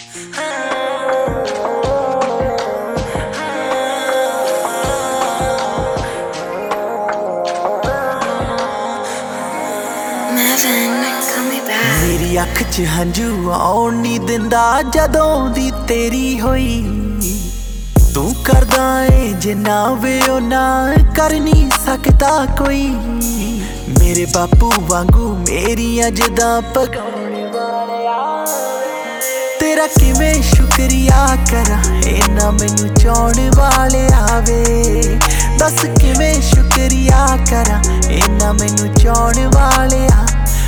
मेरी अख च हंझू आउण नी दिंदा जदों दी तेरी होई। तू करदा ए जिन्ना वे ओना कर नी सकदा कोई। मेरे बापू वांगू मेरियां जिद्दां पगाउण वालिया। तेरा किवें शुक्रिया करा इन्ना मैनू चाहण वालिया वे। दस किवें शुक्रिया करा इन्ना मैनू चाहण वालिया।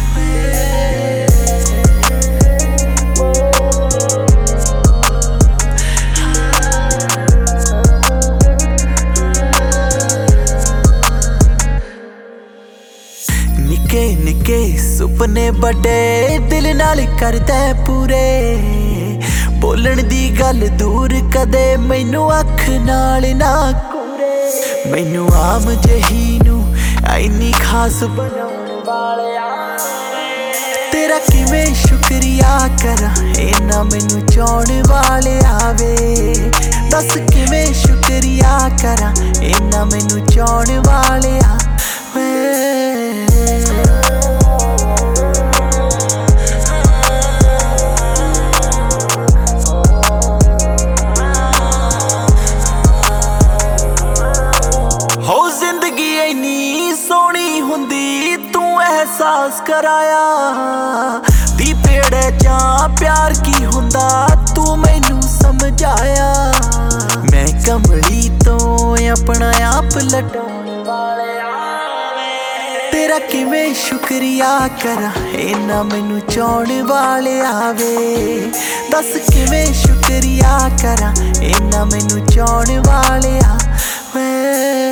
निके निके सुपने बड़े दिल नाल करदा पूरे। बोलण दी गल दूर कदे मैनू अख नाल ना कूरे। मैनू आम जही नू इन्नी खास बनाउण वालिया। तेरा किवें शुक्रिया करा इन्ना मैनू चाहण वालिया वे। दस किवें शुक्रिया करा इन्ना मैनू चाहण वालिया वे। हो जिंदगी इन्नी सोहनी हुंदी तू एहसास कराया। दी पेड़े चा प्यार की हुंदा तू मैनू समझाया। मैं कमली तो अपना आप लटाउण वालिया। तेरा किवें शुक्रिया करा इन्ना मैनू चाहण वालिया वे। दस किवें शुक्रिया करा इन्ना मैनू चाहण वालिया वे।